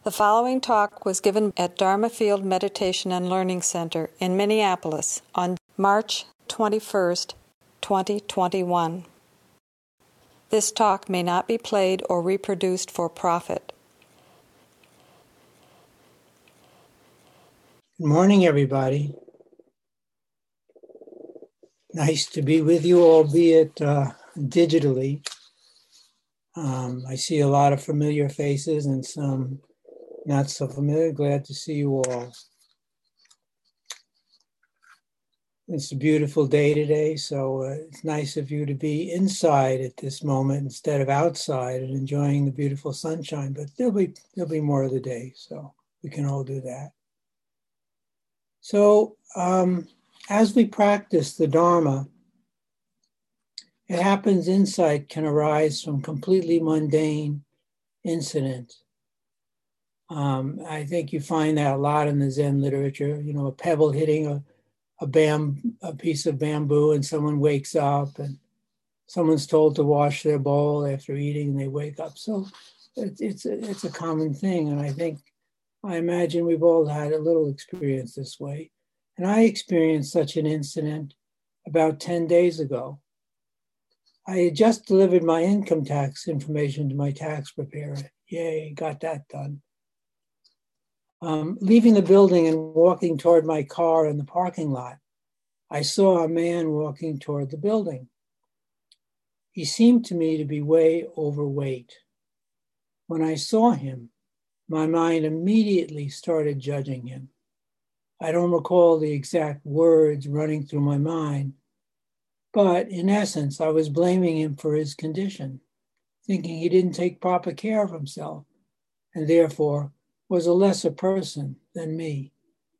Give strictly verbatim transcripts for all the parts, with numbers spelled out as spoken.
The following talk was given at Dharma Field Meditation and Learning Center in Minneapolis on March twenty-first, twenty twenty-one. This talk may not be played or reproduced for profit. Good morning, everybody. Nice to be with you, albeit uh, digitally. Um, I see a lot of familiar faces and some not so familiar. Glad to see you all. It's a beautiful day today, so uh, it's nice of you to be inside at this moment instead of outside and enjoying the beautiful sunshine. But there'll be there'll be more of the day, so we can all do that. So um, as we practice the Dharma, it happens insight can arise from completely mundane incidents. Um, I think you find that a lot in the Zen literature, you know, a pebble hitting a, a, bam, a piece of bamboo and someone wakes up, and someone's told to wash their bowl after eating and they wake up. So it, it's, a, it's a common thing. And I think, I imagine we've all had a little experience this way. And I experienced such an incident about ten days ago. I had just delivered my income tax information to my tax preparer. Yay, got that done. Um, leaving the building and walking toward my car in the parking lot, I saw a man walking toward the building. He seemed to me to be way overweight. When I saw him, my mind immediately started judging him. I don't recall the exact words running through my mind, but in essence, I was blaming him for his condition, thinking he didn't take proper care of himself and therefore was a lesser person than me.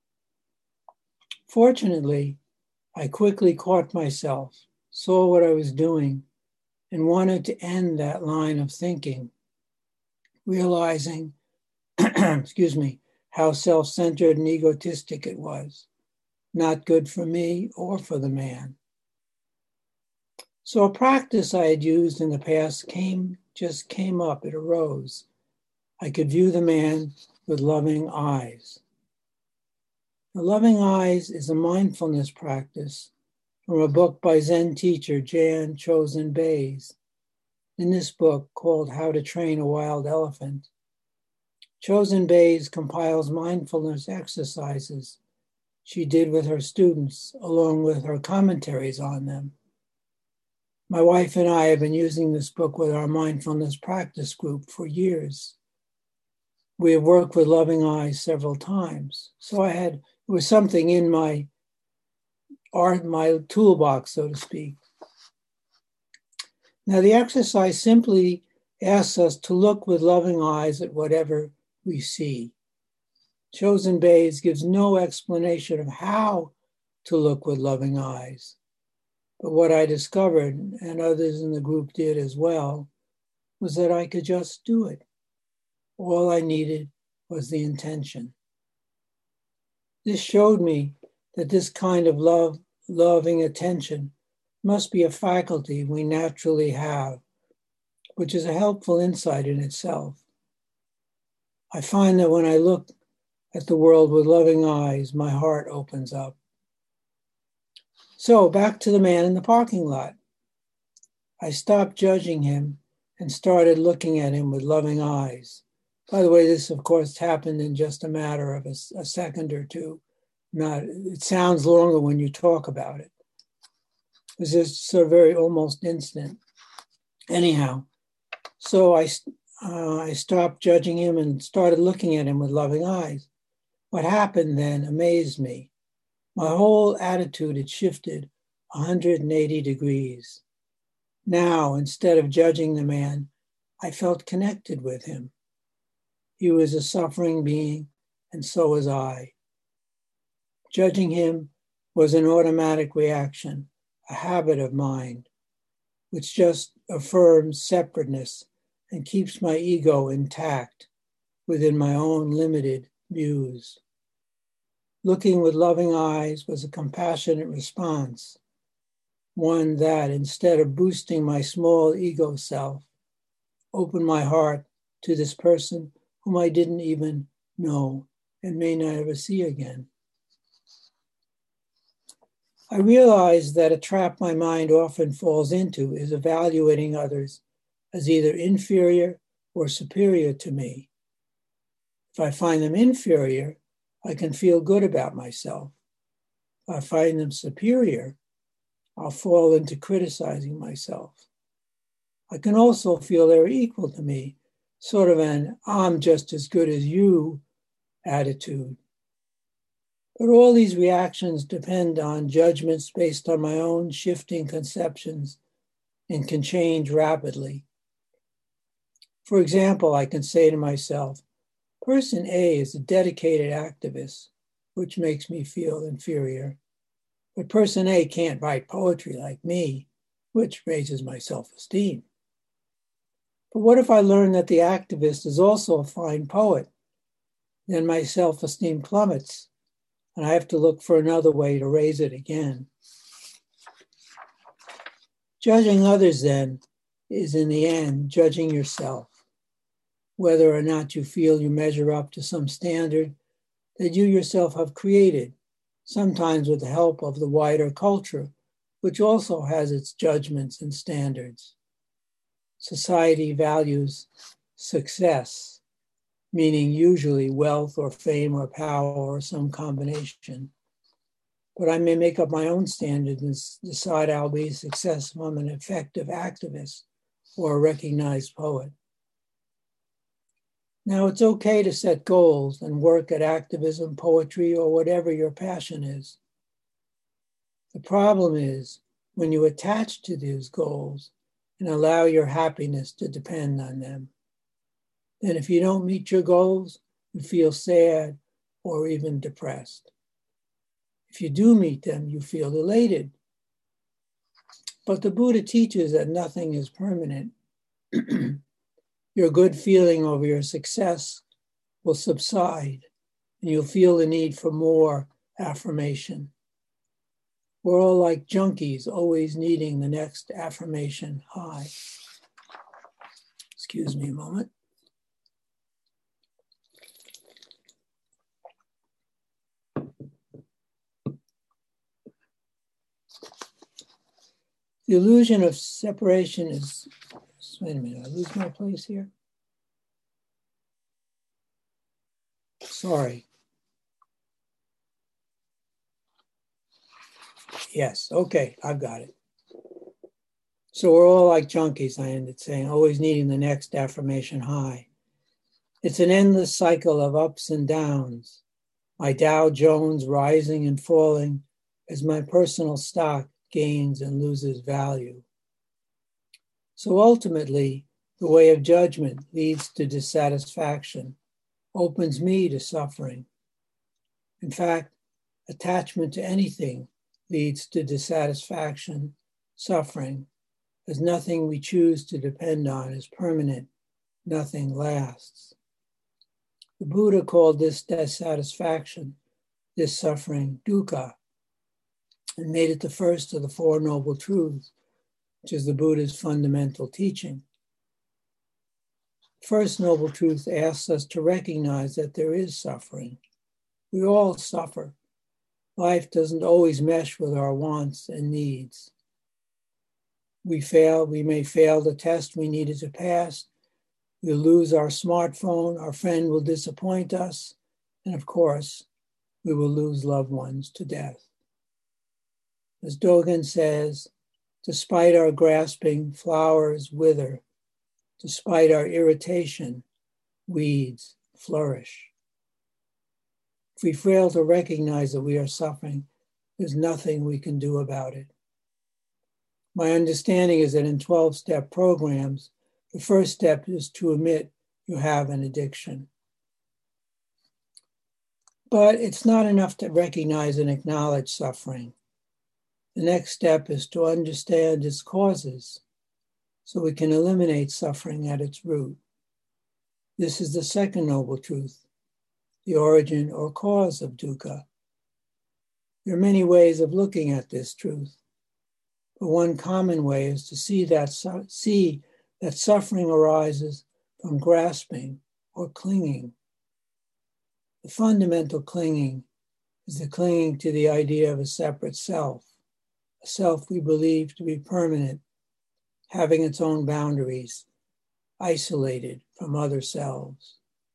Fortunately, I quickly caught myself, saw what I was doing, and wanted to end that line of thinking, realizing, excuse me, how self-centered and egotistic it was, not good for me or for the man. So a practice I had used in the past came, just came up, it arose. I could view the man with loving eyes. The loving eyes is a mindfulness practice from a book by Zen teacher Jan Chozen Bays. In this book called How to Train a Wild Elephant, Chozen Bays compiles mindfulness exercises she did with her students along with her commentaries on them. My wife and I have been using this book with our mindfulness practice group for years. We have worked with loving eyes several times. So I had, it was something in my art, my toolbox, so to speak. Now the exercise simply asks us to look with loving eyes at whatever we see. Chozen Bays gives no explanation of how to look with loving eyes. But what I discovered, and others in the group did as well, was that I could just do it. All I needed was the intention. This showed me that this kind of love, loving attention must be a faculty we naturally have, which is a helpful insight in itself. I find that when I look at the world with loving eyes, my heart opens up. So back to the man in the parking lot. I stopped judging him and started looking at him with loving eyes. By the way, this, of course, happened in just a matter of a, a second or two. Not, it sounds longer when you talk about it. It was just so very almost instant. Anyhow, so I, uh, I stopped judging him and started looking at him with loving eyes. What happened then amazed me. My whole attitude had shifted one hundred eighty degrees. Now, instead of judging the man, I felt connected with him. He was a suffering being, and so was I. Judging him was an automatic reaction, a habit of mind, which just affirms separateness and keeps my ego intact within my own limited views. Looking with loving eyes was a compassionate response, one that, instead of boosting my small ego self, opened my heart to this person whom I didn't even know and may not ever see again. I realized that a trap my mind often falls into is evaluating others as either inferior or superior to me. If I find them inferior, I can feel good about myself. If I find them superior, I'll fall into criticizing myself. I can also feel they're equal to me, sort of an I'm just as good as you attitude. But all these reactions depend on judgments based on my own shifting conceptions and can change rapidly. For example, I can say to myself, person A is a dedicated activist, which makes me feel inferior. But person A can't write poetry like me, which raises my self-esteem. But what if I learn that the activist is also a fine poet? Then my self-esteem plummets, and I have to look for another way to raise it again. Judging others, then, is in the end judging yourself, whether or not you feel you measure up to some standard that you yourself have created, sometimes with the help of the wider culture, which also has its judgments and standards. Society values success, meaning usually wealth or fame or power or some combination. But I may make up my own standards and decide I'll be successful. I'm an effective activist or a recognized poet. Now, it's okay to set goals and work at activism, poetry, or whatever your passion is. The problem is when you attach to these goals and allow your happiness to depend on them. Then if you don't meet your goals, you feel sad or even depressed. If you do meet them, you feel elated. But the Buddha teaches that nothing is permanent. Your good feeling over your success will subside, and you'll feel the need for more affirmation. We're all like junkies, always needing the next affirmation high. Excuse me a moment. The illusion of separation is, wait a minute, I lose my place here? Sorry. Yes, okay, I've got it. So we're all like junkies, I ended saying, always needing the next affirmation high. It's an endless cycle of ups and downs, my Dow Jones rising and falling as my personal stock gains and loses value. So ultimately, the way of judgment leads to dissatisfaction, opens me to suffering. In fact, attachment to anything leads to dissatisfaction, suffering, as nothing we choose to depend on is permanent, nothing lasts. The Buddha called this dissatisfaction, this suffering, dukkha, and made it the first of the Four Noble Truths, which is the Buddha's fundamental teaching. First Noble Truth asks us to recognize that there is suffering. We all suffer. Life doesn't always mesh with our wants and needs. We fail, we may fail the test we needed to pass. We'll lose our smartphone, our friend will disappoint us, and of course, we will lose loved ones to death. As Dogen says, despite our grasping, flowers wither. Despite our irritation, weeds flourish. If we fail to recognize that we are suffering, there's nothing we can do about it. My understanding is that in twelve-step programs, the first step is to admit you have an addiction. But it's not enough to recognize and acknowledge suffering. The next step is to understand its causes so we can eliminate suffering at its root. This is the second noble truth, the origin or cause of dukkha. There are many ways of looking at this truth, but one common way is to see that, see that suffering arises from grasping or clinging. The fundamental clinging is the clinging to the idea of a separate self, a self we believe to be permanent, having its own boundaries, isolated from other selves.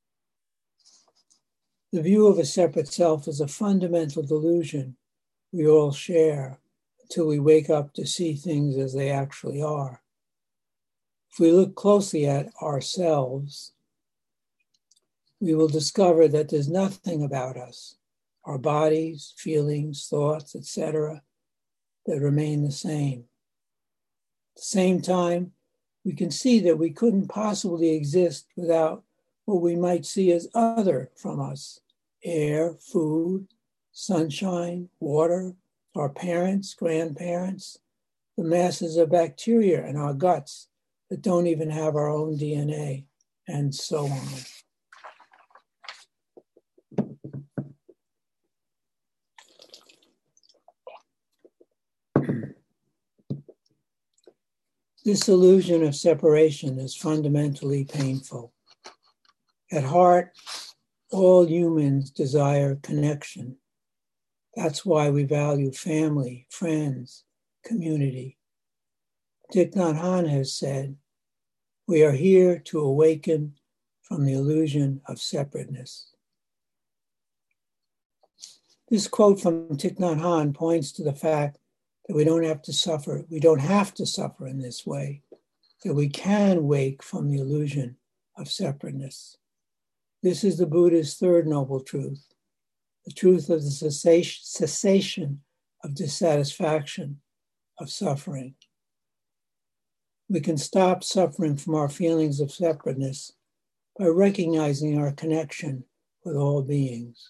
The view of a separate self is a fundamental delusion we all share until we wake up to see things as they actually are. If we look closely at ourselves, we will discover that there's nothing about us, our bodies, feelings, thoughts, et cetera, that remain the same. At the same time, we can see that we couldn't possibly exist without what we might see as other from us: air, food, sunshine, water, our parents, grandparents, the masses of bacteria in our guts that don't even have our own D N A, and so on. This illusion of separation is fundamentally painful. At heart, all humans desire connection. That's why we value family, friends, community. Thich Nhat Hanh has said, "We are here to awaken from the illusion of separateness." This quote from Thich Nhat Hanh points to the fact that we don't have to suffer, we don't have to suffer in this way, that we can wake from the illusion of separateness. This is the Buddha's third noble truth, the truth of the cessation, cessation of dissatisfaction, of suffering. We can stop suffering from our feelings of separateness by recognizing our connection with all beings.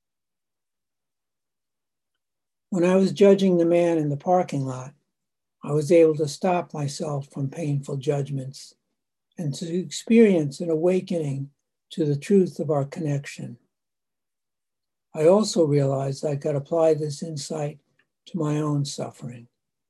When I was judging the man in the parking lot, I was able to stop myself from painful judgments and to experience an awakening to the truth of our connection. I also realized I could apply this insight to my own suffering.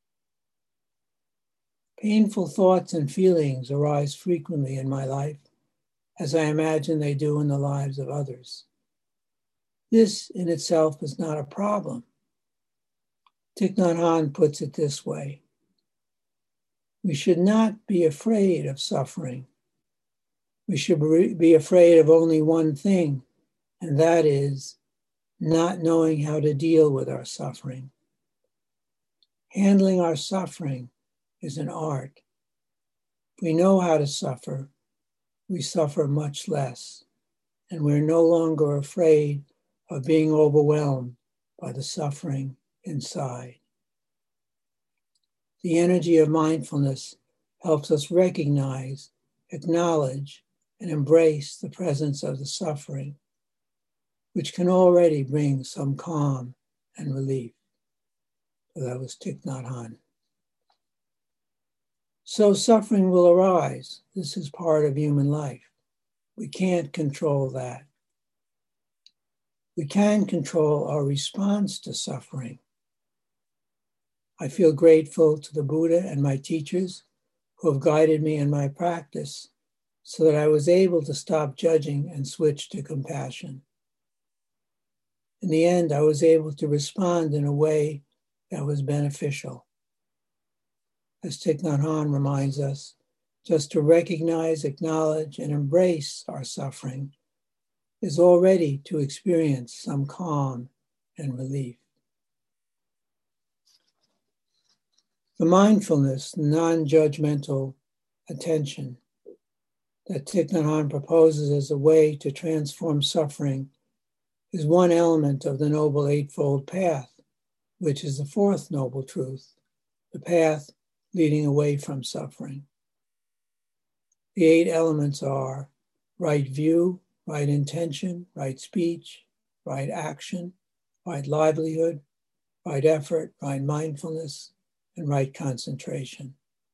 Painful thoughts and feelings arise frequently in my life, as I imagine they do in the lives of others. This in itself is not a problem. Thich Nhat Hanh puts it this way: we should not be afraid of suffering. We should be afraid of only one thing, and that is not knowing how to deal with our suffering. Handling our suffering is an art. If we know how to suffer, we suffer much less, and we're no longer afraid of being overwhelmed by the suffering inside. The energy of mindfulness helps us recognize, acknowledge, and embrace the presence of the suffering, which can already bring some calm and relief. So that was Thich Nhat Hanh. So suffering will arise. This is part of human life. We can't control that. We can control our response to suffering. I feel grateful to the Buddha and my teachers who have guided me in my practice so that I was able to stop judging and switch to compassion. In the end, I was able to respond in a way that was beneficial. As Thich Nhat Hanh reminds us, just to recognize, acknowledge, and embrace our suffering is already to experience some calm and relief. The mindfulness, non-judgmental attention that Thich Nhat Hanh proposes as a way to transform suffering is one element of the Noble Eightfold Path, which is the fourth noble truth, the path leading away from suffering. The eight elements are right view, right intention, right speech, right action, right livelihood, right effort, right mindfulness, and right concentration.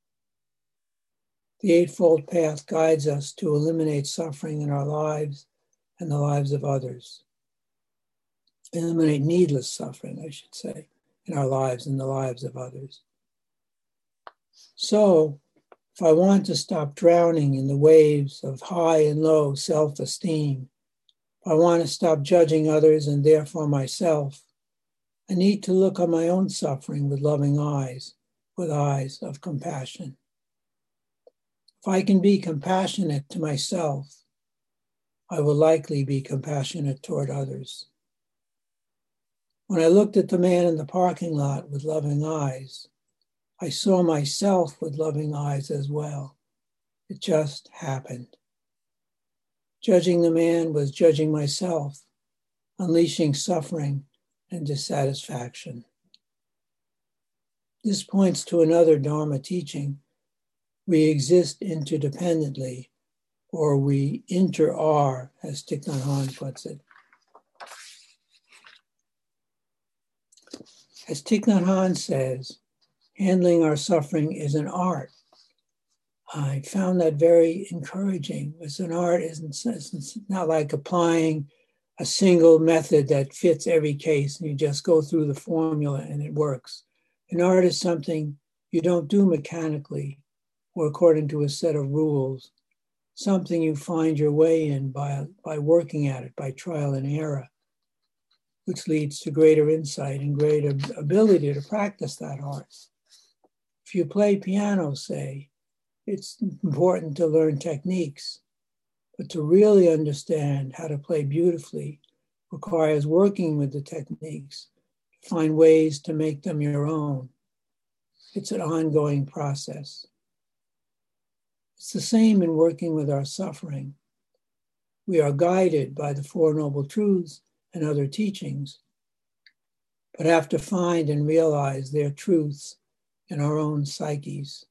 The Eightfold Path guides us to eliminate suffering in our lives and the lives of others. Eliminate needless suffering, I should say, in our lives and the lives of others. So, If I want to stop drowning in the waves of high and low self-esteem, if I want to stop judging others and therefore myself, I need to look on my own suffering with loving eyes, with eyes of compassion. If I can be compassionate to myself, I will likely be compassionate toward others. When I looked at the man in the parking lot with loving eyes, I saw myself with loving eyes as well. It just happened. Judging the man was judging myself, unleashing suffering and dissatisfaction. This points to another Dharma teaching. We exist interdependently, or we inter-are, as Thich Nhat Hanh puts it. As Thich Nhat Hanh says, handling our suffering is an art. I found that very encouraging. It's an art, isn't it's not like applying a single method that fits every case and you just go through the formula and it works. An art is something you don't do mechanically or according to a set of rules, something you find your way in by, by working at it, by trial and error, which leads to greater insight and greater ability to practice that art. If you play piano, say, it's important to learn techniques, but to really understand how to play beautifully requires working with the techniques, to find ways to make them your own. It's an ongoing process. It's the same in working with our suffering. We are guided by the Four Noble Truths and other teachings, but have to find and realize their truths in our own psyches.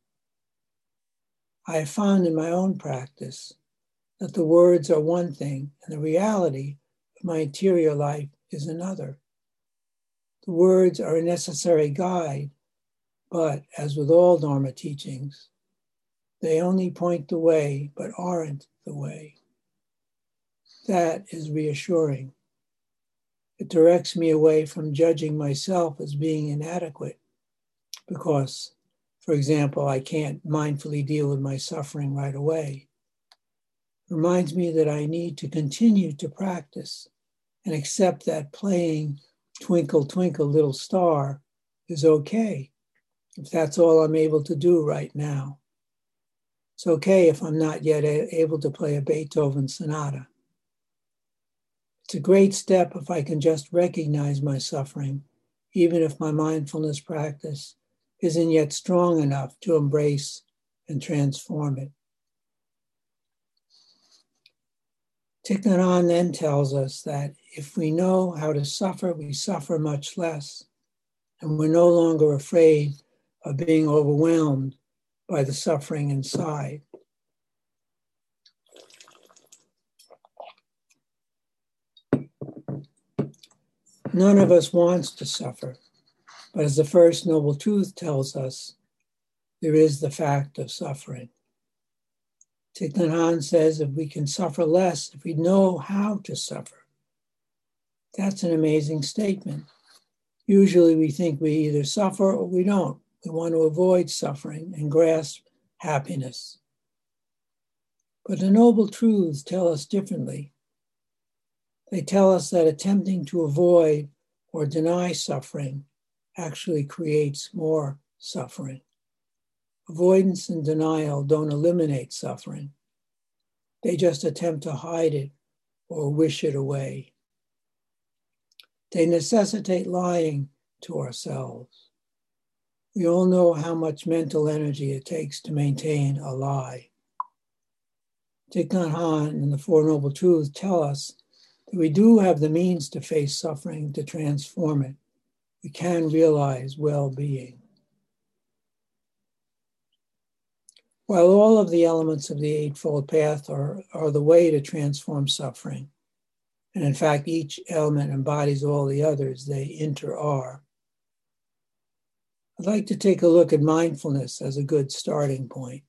I have found in my own practice that the words are one thing and the reality of my interior life is another. The words are a necessary guide, but as with all Dharma teachings, they only point the way, but aren't the way. That is reassuring. It directs me away from judging myself as being inadequate because, for example, I can't mindfully deal with my suffering right away. It reminds me that I need to continue to practice and accept that playing Twinkle, Twinkle, Little Star is okay if that's all I'm able to do right now. It's okay if I'm not yet able to play a Beethoven sonata. It's a great step if I can just recognize my suffering, even if my mindfulness practice isn't yet strong enough to embrace and transform it. Thich Nhat Hanh then tells us that if we know how to suffer, we suffer much less, and we're no longer afraid of being overwhelmed by the suffering inside. None of us wants to suffer, but as the First Noble Truth tells us, there is the fact of suffering. Thich Nhat Hanh says if we can suffer less, if we know how to suffer, that's an amazing statement. Usually we think we either suffer or we don't. We want to avoid suffering and grasp happiness. But the Noble Truths tell us differently. They tell us that attempting to avoid or deny suffering actually creates more suffering. Avoidance and denial don't eliminate suffering. They just attempt to hide it or wish it away. They necessitate lying to ourselves. We all know how much mental energy it takes to maintain a lie. Thich Nhat Hanh and the Four Noble Truths tell us that we do have the means to face suffering, to transform it. We can realize well-being. While all of the elements of the Eightfold Path are, are the way to transform suffering, and in fact each element embodies all the others, they inter-are. I'd like to take a look at mindfulness as a good starting point.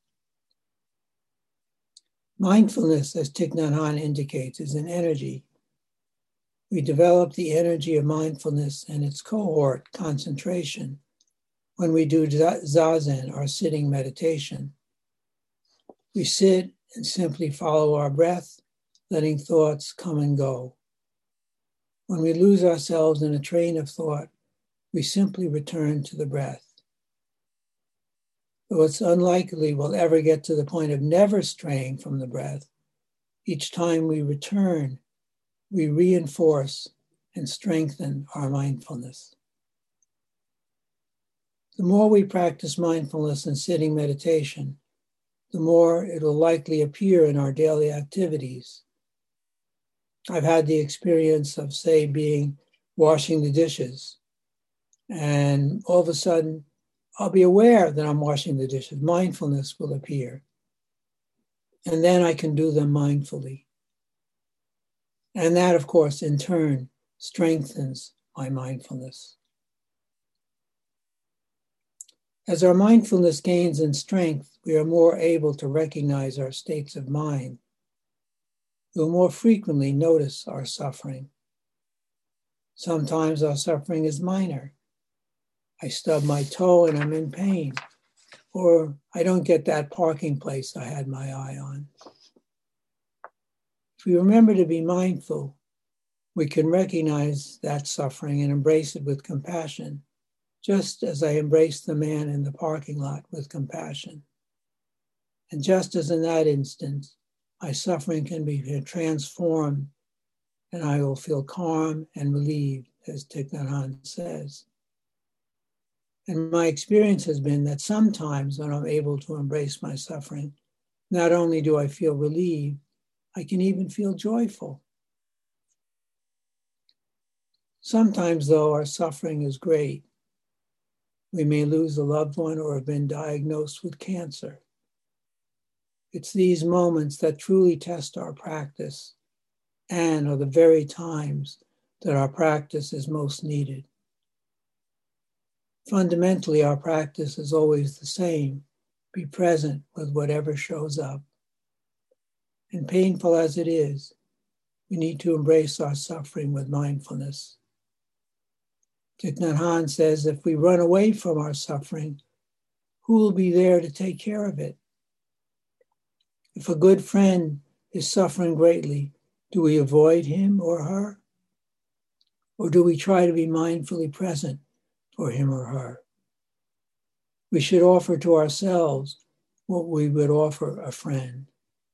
Mindfulness, as Thich Nhat Hanh indicates, is an energy. We develop the energy of mindfulness and its cohort, concentration, when we do zazen, or sitting meditation. We sit and simply follow our breath, letting thoughts come and go. When we lose ourselves in a train of thought, we simply return to the breath. Though it's unlikely we'll ever get to the point of never straying from the breath, each time we return, we reinforce and strengthen our mindfulness. The more we practice mindfulness and sitting meditation, the more it will likely appear in our daily activities. I've had the experience of, say, being washing the dishes, and all of a sudden, I'll be aware that I'm washing the dishes. Mindfulness will appear. And then I can do them mindfully. And that, of course, in turn, strengthens my mindfulness. As our mindfulness gains in strength, we are more able to recognize our states of mind. We'll more frequently notice our suffering. Sometimes our suffering is minor. I stub my toe and I'm in pain, or I don't get that parking place I had my eye on. If we remember to be mindful, we can recognize that suffering and embrace it with compassion, just as I embraced the man in the parking lot with compassion. And just as in that instance, my suffering can be transformed and I will feel calm and relieved, as Thich Nhat Hanh says. And my experience has been that sometimes when I'm able to embrace my suffering, not only do I feel relieved, I can even feel joyful. Sometimes, though, our suffering is great. We may lose a loved one or have been diagnosed with cancer. It's these moments that truly test our practice and are the very times that our practice is most needed. Fundamentally, our practice is always the same: be present with whatever shows up. And painful as it is, we need to embrace our suffering with mindfulness. Thich Nhat Hanh says, if we run away from our suffering, who will be there to take care of it? If a good friend is suffering greatly, do we avoid him or her? Or do we try to be mindfully present for him or her? We should offer to ourselves what we would offer a friend.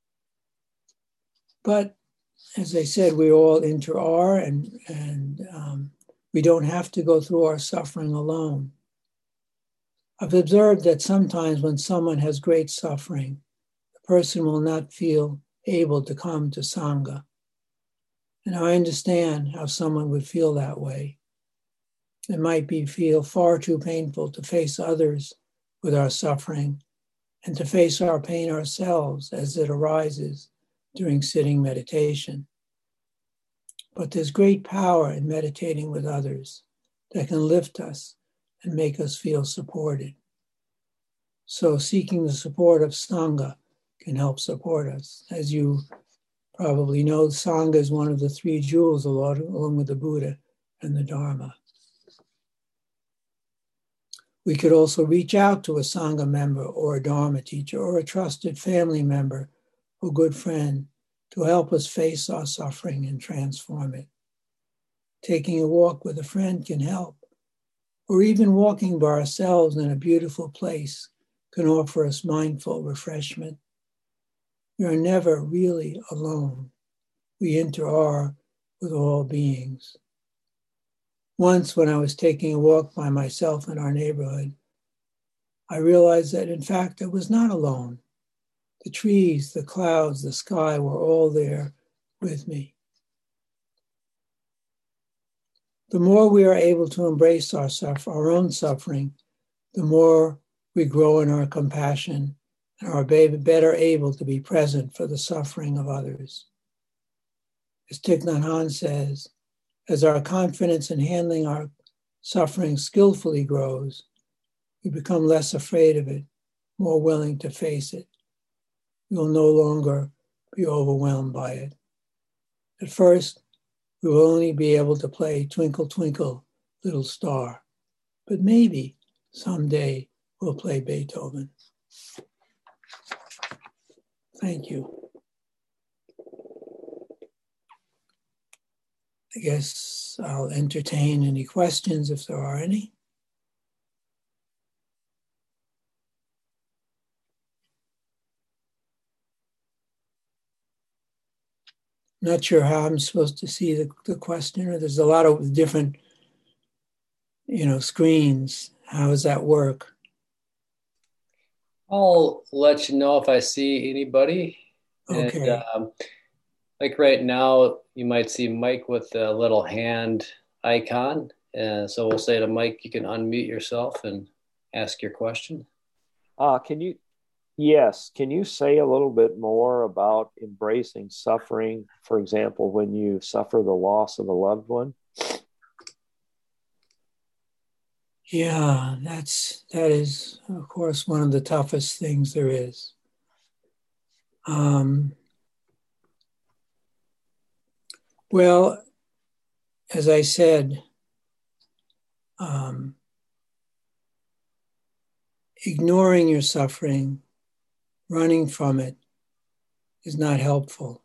But as I said, we all inter-are, and, and um, we don't have to go through our suffering alone. I've observed that sometimes when someone has great suffering, the person will not feel able to come to Sangha. And I understand how someone would feel that way. It might be feel far too painful to face others with our suffering and to face our pain ourselves as it arises during sitting meditation. But there's great power in meditating with others that can lift us and make us feel supported. So seeking the support of Sangha can help support us. As you probably know, Sangha is one of the three jewels along, along with the Buddha and the Dharma. We could also reach out to a Sangha member or a Dharma teacher or a trusted family member or good friend to help us face our suffering and transform it. Taking a walk with a friend can help, or even walking by ourselves in a beautiful place can offer us mindful refreshment. We are never really alone. We inter-are with all beings. Once when I was taking a walk by myself in our neighborhood, I realized that in fact I was not alone. The trees, the clouds, the sky were all there with me. The more we are able to embrace our, suffer- our own suffering, the more we grow in our compassion and are better able to be present for the suffering of others. As Thich Nhat Hanh says, as our confidence in handling our suffering skillfully grows, we become less afraid of it, more willing to face it. We will no longer be overwhelmed by it. At first, we will only be able to play Twinkle, Twinkle, Little Star, but maybe someday we'll play Beethoven. Thank you. I guess I'll entertain any questions if there are any. Not sure how I'm supposed to see the, the questioner. There's a lot of different, you know, screens. How does that work? I'll let you know if I see anybody. Okay. And um, like right now, you might see Mike with a little hand icon. And so we'll say to Mike, you can unmute yourself and ask your question. Uh, can you, yes, can you say a little bit more about embracing suffering? For example, when you suffer the loss of a loved one? Yeah, that's, that is, of course, one of the toughest things there is. Um, well, as I said, um, ignoring your suffering, running from it, is not helpful.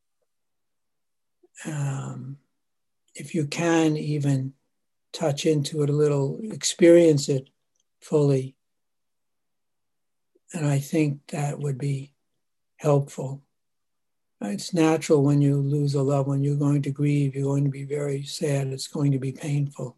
Um, if you can even touch into it a little, experience it fully, and I think that would be helpful. It's natural when you lose a loved one, you're going to grieve, you're going to be very sad, it's going to be painful.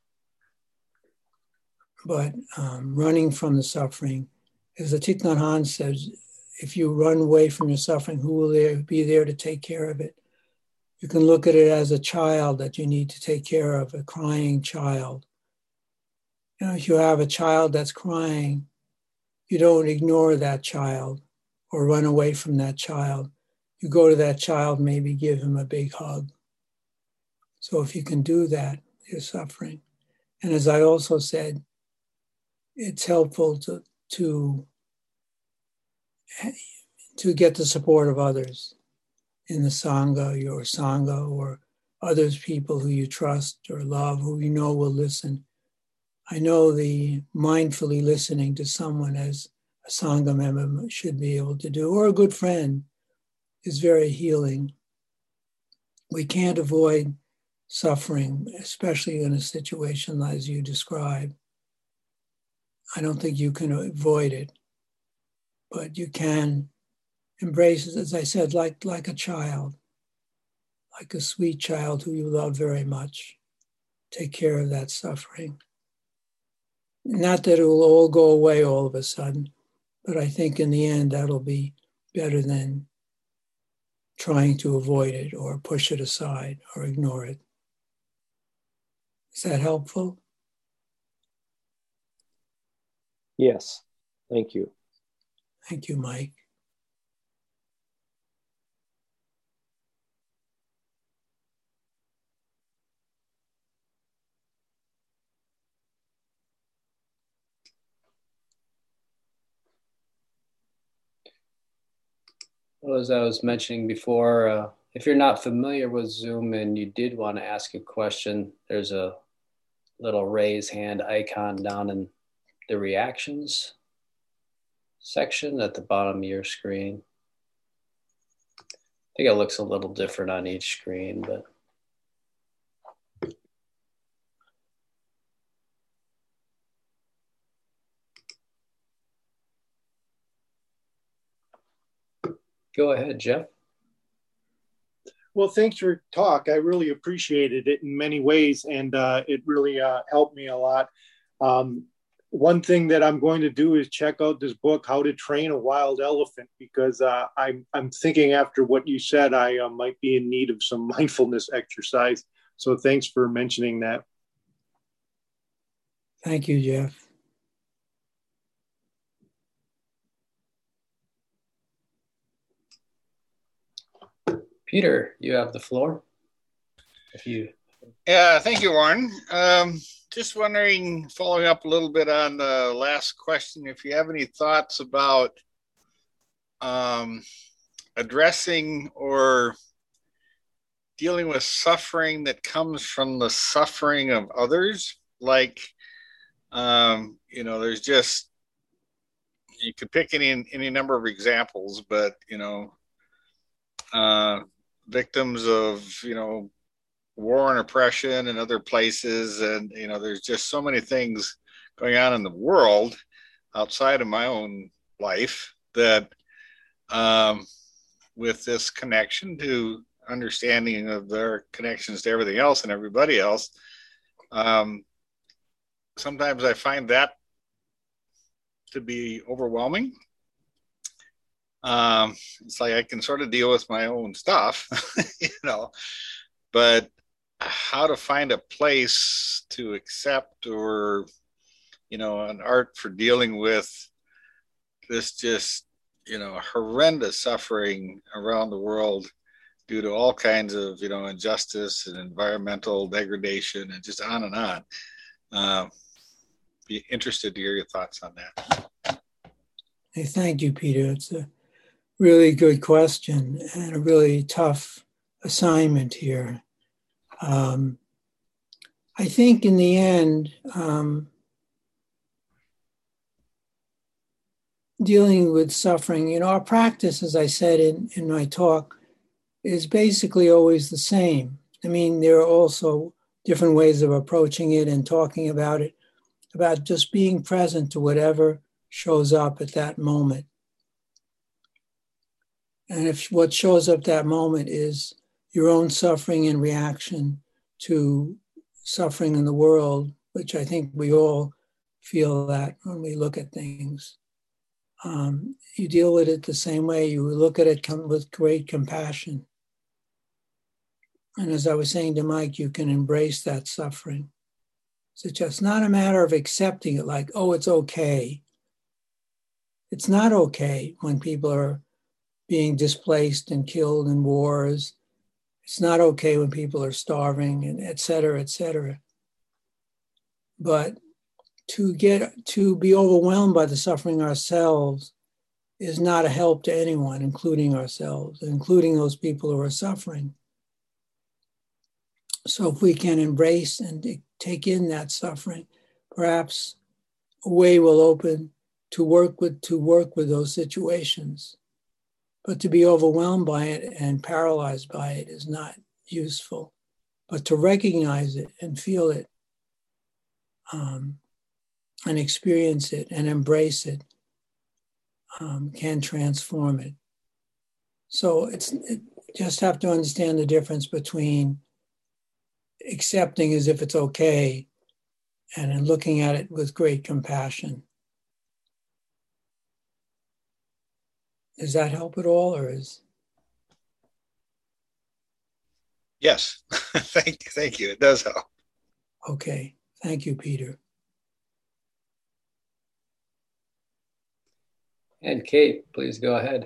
But um, running from the suffering, as the Thich Nhat Hanh says, if you run away from your suffering, who will there be there to take care of it? You can look at it as a child that you need to take care of, a crying child. You know, if you have a child that's crying, you don't ignore that child or run away from that child. You go to that child, maybe give him a big hug. So if you can do that, you're suffering. And as I also said, it's helpful to, to, to get the support of others in the Sangha, your Sangha, or others, people who you trust or love, who you know will listen. I know the mindfully listening to someone as a Sangha member should be able to do, or a good friend, is very healing. We can't avoid suffering, especially in a situation as you describe. I don't think you can avoid it, but you can embrace it, as I said, like, like a child, like a sweet child who you love very much. Take care of that suffering. Not that it will all go away all of a sudden, but I think in the end that'll be better than trying to avoid it or push it aside or ignore it. Is that helpful? Yes, thank you. Thank you, Mike. Well, as I was mentioning before, uh, if you're not familiar with Zoom and you did want to ask a question, there's a little raise hand icon down in the reactions section at the bottom of your screen. I think it looks a little different on each screen, but go ahead, Jeff. Well, thanks for your talk. I really appreciated it in many ways, and uh, it really uh, helped me a lot. Um, one thing that I'm going to do is check out this book, How to Train a Wild Elephant, because uh, I'm, I'm thinking after what you said, I uh, might be in need of some mindfulness exercise. So thanks for mentioning that. Thank you, Jeff. Peter, you have the floor. If you... Yeah, thank you, Warren. Um, just wondering, following up a little bit on the last question, if you have any thoughts about um, addressing or dealing with suffering that comes from the suffering of others. Like, um, you know, there's just, you could pick any any number of examples, but you know, uh, victims of you know war and oppression in other places, and you know, there's just so many things going on in the world outside of my own life that, um, with this connection to understanding of their connections to everything else and everybody else, um, sometimes I find that to be overwhelming. Um, it's like I can sort of deal with my own stuff, you know, but how to find a place to accept, or, you know, an art for dealing with this just, you know, horrendous suffering around the world due to all kinds of, you know, injustice and environmental degradation and just on and on. Uh, be interested to hear your thoughts on that. Hey, thank you, Peter. It's a really good question and a really tough assignment here. Um, I think in the end, um, dealing with suffering, you know, our practice, as I said in, in my talk, is basically always the same. I mean, there are also different ways of approaching it and talking about it, about just being present to whatever shows up at that moment. And if what shows up that moment is your own suffering and reaction to suffering in the world, which I think we all feel that when we look at things, um, you deal with it the same way. You look at it with great compassion. And as I was saying to Mike, you can embrace that suffering. So it's just not a matter of accepting it like, oh, it's okay. It's not okay when people are being displaced and killed in wars. It's not okay when people are starving, and et cetera, et cetera. But to get to be overwhelmed by the suffering ourselves is not a help to anyone, including ourselves, including those people who are suffering. So if we can embrace and take in that suffering, perhaps a way will open to work with to work with those situations. But to be overwhelmed by it and paralyzed by it is not useful. But to recognize it and feel it, um, and experience it and embrace it, um, can transform it. So it's it, just have to understand the difference between accepting as if it's okay and then looking at it with great compassion. Does that help at all, or is? Yes, thank you, thank you. It does help. Okay, thank you, Peter. And Kate, please go ahead.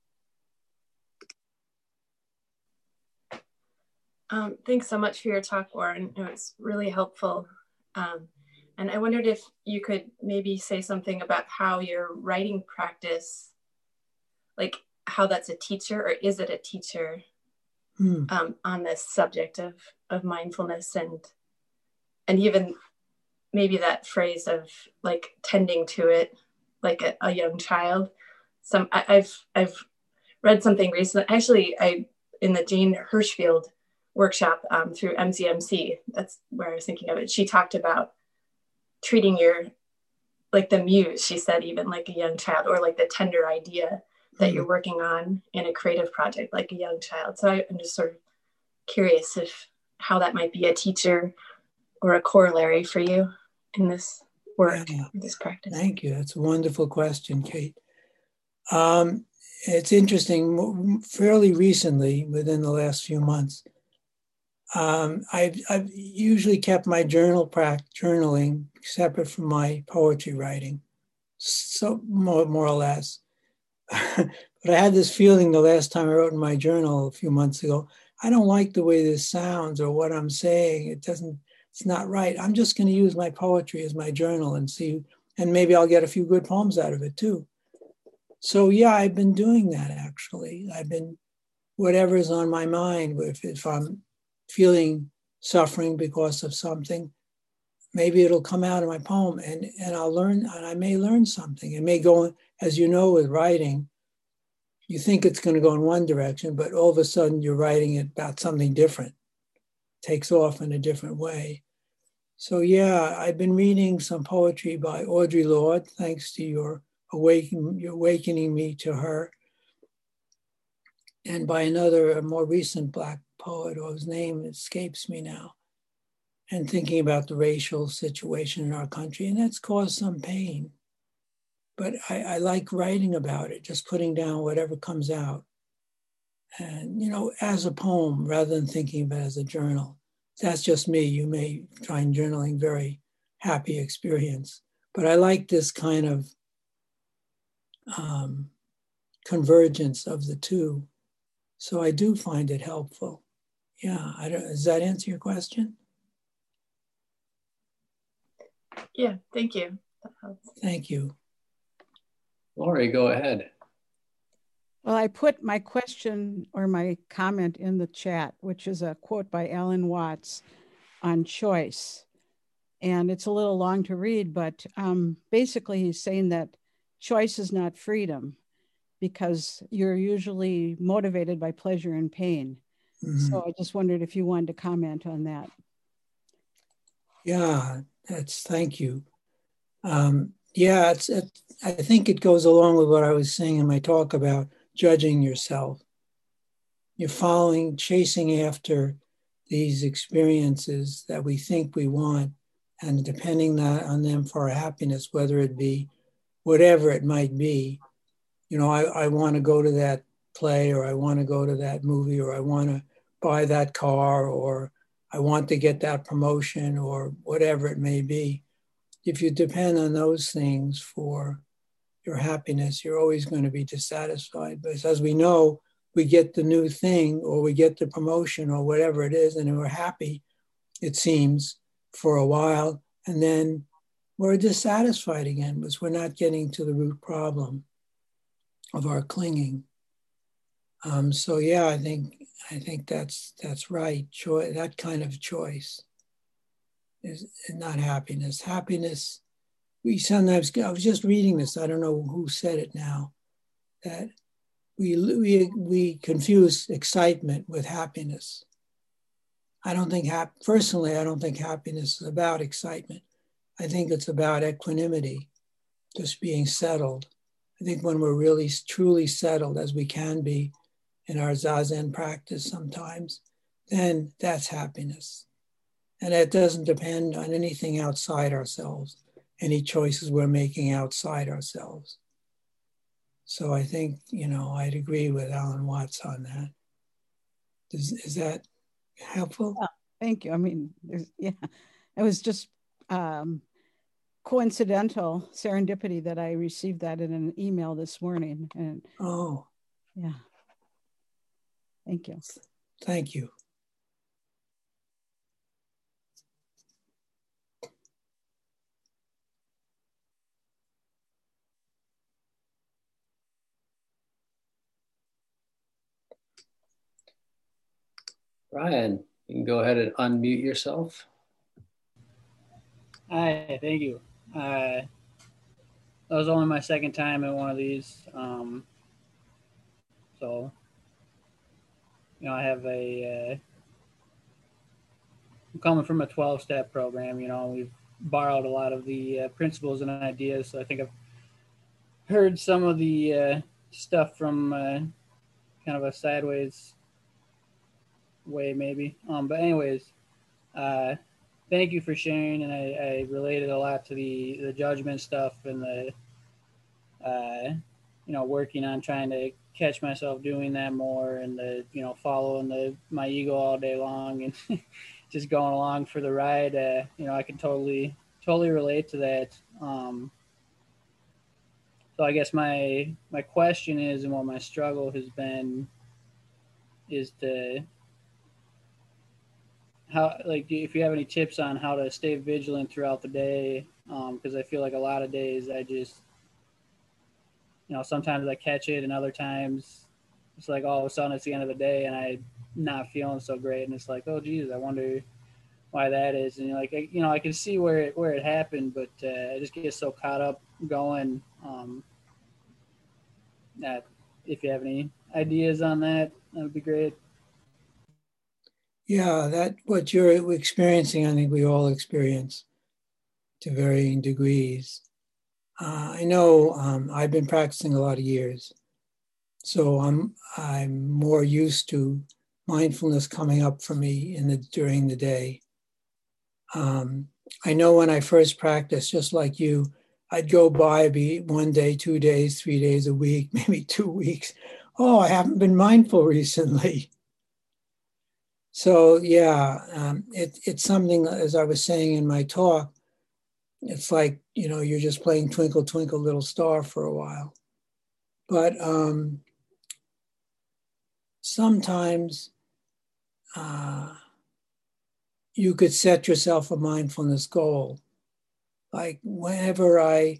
Um, thanks so much for your talk, Warren. It was really helpful. Um, and I wondered if you could maybe say something about how your writing practice, like how that's a teacher, or is it a teacher hmm. um, on this subject of, of mindfulness, and and even maybe that phrase of like tending to it like a, a young child. Some I, I've I've read something recently. Actually, I in the Jane Hirschfield workshop um, through M C M C. That's where I was thinking of it. She talked about treating your, like the muse, she said, even like a young child, or like the tender idea that you're working on in a creative project, like a young child. So I, I'm just sort of curious if how that might be a teacher or a corollary for you in this work, yeah. this practice. Thank you. That's a wonderful question, Kate. Um, it's interesting, fairly recently, within the last few months, Um, I've, I've usually kept my journal practice, journaling separate from my poetry writing, so more, more or less. But I had this feeling the last time I wrote in my journal a few months ago, I don't like the way this sounds or what I'm saying. It doesn't, it's not right. I'm just going to use my poetry as my journal and see, and maybe I'll get a few good poems out of it too. So yeah, I've been doing that actually. I've been, whatever's on my mind, if, if I'm feeling suffering because of something, maybe it'll come out in my poem, and, and I'll learn, and I may learn something. It may go as you know, with writing, you think it's going to go in one direction, but all of a sudden you're writing it about something different. It takes off in a different way. So yeah, I've been reading some poetry by Audre Lorde, thanks to your awakening, your awakening me to her, and by another, a more recent Black poet, whose name escapes me now, and thinking about the racial situation in our country, and that's caused some pain. But I, I like writing about it, just putting down whatever comes out. And, you know, as a poem rather than thinking of it as a journal. That's just me. You may find journaling very happy experience. But I like this kind of um, convergence of the two. So I do find it helpful. Yeah, I don't, does that answer your question? Yeah, thank you. That helps. Thank you. Lori, go ahead. Well, I put my question or my comment in the chat, which is a quote by Alan Watts on choice. And it's a little long to read, but um, basically he's saying that choice is not freedom because you're usually motivated by pleasure and pain. Mm-hmm. So I just wondered if you wanted to comment on that. Yeah, that's, thank you. Um, yeah, it's, it, I think it goes along with what I was saying in my talk about judging yourself. You're following, chasing after these experiences that we think we want and depending on them for our happiness, whether it be whatever it might be. You know, I, I want to go to that play, or I want to go to that movie, or I want to buy that car, or I want to get that promotion, or whatever it may be. If you depend on those things for your happiness, you're always going to be dissatisfied. But as we know, we get the new thing, or we get the promotion, or whatever it is, and we're happy, it seems, for a while, and then we're dissatisfied again because we're not getting to the root problem of our clinging. Um, so yeah, I think I think that's that's right. Choice, that kind of choice is not happiness. Happiness. We sometimes, I was just reading this, I don't know who said it now, that we, we, we confuse excitement with happiness. I don't think, hap- personally, I don't think happiness is about excitement. I think it's about equanimity, just being settled. I think when we're really truly settled, as we can be in our Zazen practice sometimes, then that's happiness. And it doesn't depend on anything outside ourselves, any choices we're making outside ourselves. So I think, you know, I'd agree with Alan Watts on that. Is, is that helpful? Yeah, thank you. I mean, yeah, it was just um, coincidental serendipity that I received that in an email this morning. And oh, yeah. Thank you. Thank you. Ryan, you can go ahead and unmute yourself. Hi, thank you. Uh, that was only my second time at one of these. Um, so, you know, I have a, uh, I'm coming from a twelve-step program, you know, we've borrowed a lot of the uh, principles and ideas. So I think I've heard some of the uh, stuff from uh, kind of a sideways way, maybe. Um, but anyways, uh, thank you for sharing. And I, I related a lot to the, the judgment stuff and the, uh, you know, working on trying to catch myself doing that more and the, you know, following the, my ego all day long and just going along for the ride. Uh, you know, I can totally, totally relate to that. Um, so I guess my, my question is, and what my struggle has been is to, how, like, if you have any tips on how to stay vigilant throughout the day, because um, I feel like a lot of days I just, you know, sometimes I catch it and other times it's like all of a sudden it's the end of the day and I'm not feeling so great. And it's like, oh, geez, I wonder why that is. And like, you know, I can see where it, where it happened, but uh, I just get so caught up going. Um, uh, if you have any ideas on that, that would be great. Yeah, that what you're experiencing, I think we all experience to varying degrees. Uh, I know um, I've been practicing a lot of years, so I'm I'm more used to mindfulness coming up for me in the during the day. Um, I know when I first practiced, just like you, I'd go by be one day, two days, three days a week, maybe two weeks. Oh, I haven't been mindful recently. So yeah, um, it, it's something, as I was saying in my talk, it's like, you know, you're just playing Twinkle, Twinkle, Little Star for a while. But um, sometimes uh, you could set yourself a mindfulness goal. Like whenever I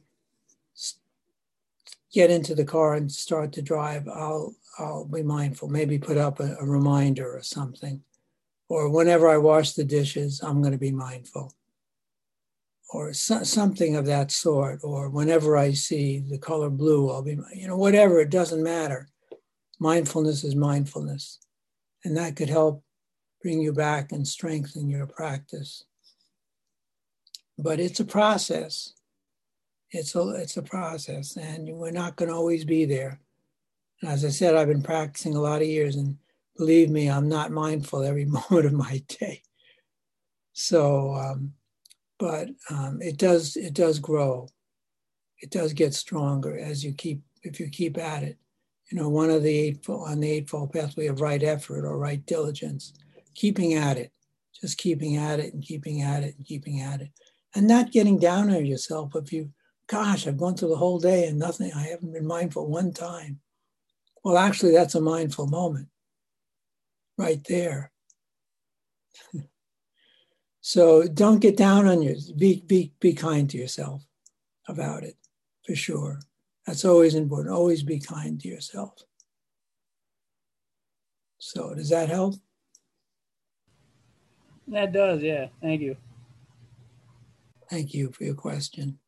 get into the car and start to drive, I'll I'll be mindful, maybe put up a, a reminder or something. Or whenever I wash the dishes, I'm going to be mindful. Or so, something of that sort. Or whenever I see the color blue, I'll be, you know, whatever, it doesn't matter. Mindfulness is mindfulness. And that could help bring you back and strengthen your practice. But it's a process. It's a, it's a process, and we're not going to always be there. And as I said, I've been practicing a lot of years, and believe me, I'm not mindful every moment of my day. So, um, but um, it does it does grow. It does get stronger as you keep if you keep at it. You know, one of the eightfold on the eightfold path we have right effort or right diligence, keeping at it, just keeping at it and keeping at it and keeping at it, and not getting down on yourself if you. Gosh, I've gone through the whole day and nothing, I haven't been mindful one time. Well, actually, that's a mindful moment right there. So don't get down on yourself. Be, be, be kind to yourself about it, for sure. That's always important. Always be kind to yourself. So does that help? That does, yeah. Thank you. Thank you for your question.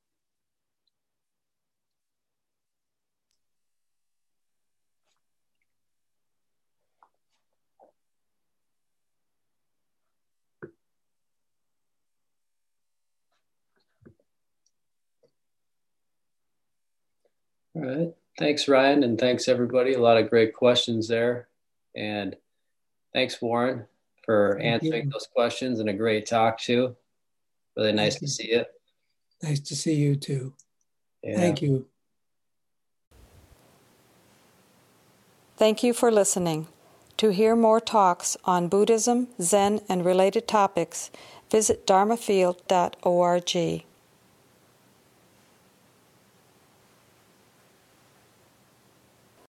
All right. Thanks, Ryan, and thanks, everybody. A lot of great questions there. And thanks, Warren, for Thank answering you. those questions, and a great talk, too. Really nice Thank to you. see you. Nice to see you, too. Yeah. Thank you. Thank you for listening. To hear more talks on Buddhism, Zen, and related topics, visit dharma field dot org.